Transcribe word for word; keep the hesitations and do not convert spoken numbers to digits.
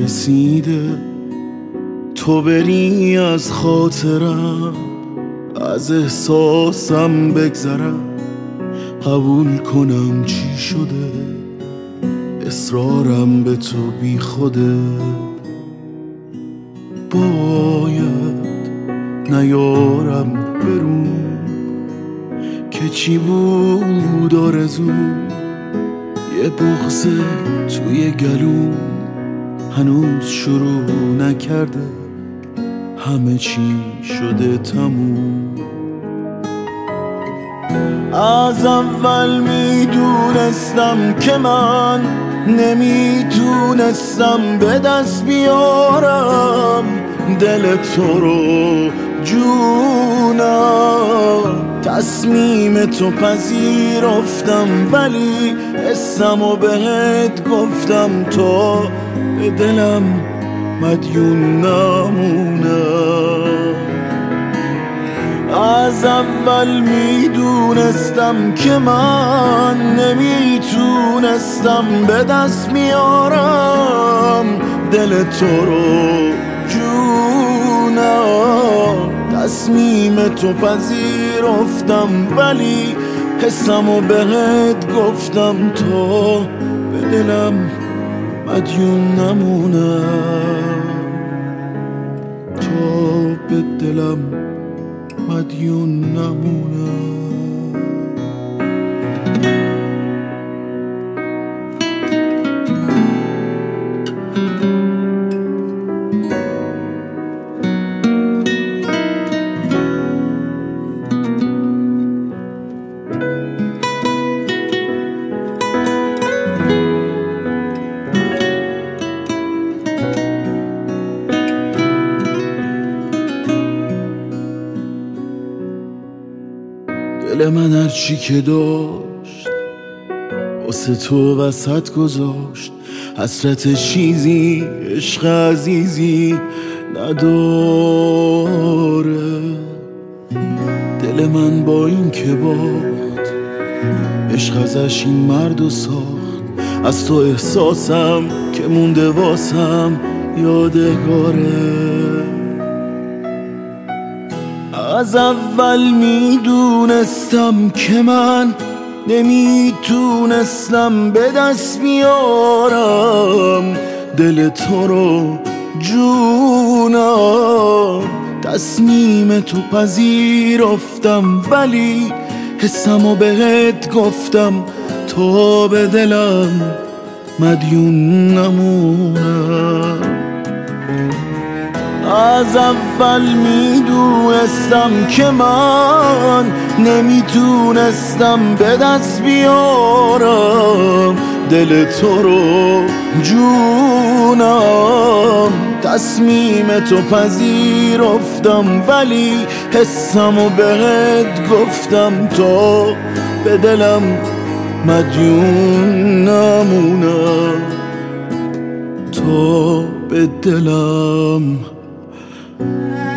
رسیده تو بری از خاطرم، از احساسم بگذرم، قبول کنم چی شده، اصرارم به تو بی خوده. باید نیارم برون که چی بود آرزوم، یه بغض توی گلوم هنوز شروع نکرده، همه چی شده تموم. از اول میدونستم که من نمیتونستم به دست بیارم دل تو رو جونم. تصمیم تو پذیرفتم ولی حسمو بهت گفتم تا به دلم مدیون نمونم. از اول میدونستم که من نمیتونستم به دست میارم دل تو رو جونم. تصمیم تو پذیرفتم ولی حسمو بهت گفتم تا به دلم مدیون نمونم، تا به دلم مدیون نمونم. دل من هرچی که داشت واسه تو وسط گذاشت، حسرت چیزی عشق عزیزی نداره. دل من با این که باخت عشق ازش این مردو ساخت، از تو احساسم که مونده واسم یادگاره. از اول میدونستم که من نمیتونستم به دست بیارم دل تو رو جونم. تصمیم تو پذیرفتم ولی حسمو بهت گفتم تا به دلم مدیون نمونم. از اول میدونستم که من نمیتونستم به دست بیارم دل تو رو جونم. تصمیم تو پذیرفتم ولی حسمو بهت گفتم تا به دلم مدیون نمونم، تا به دلم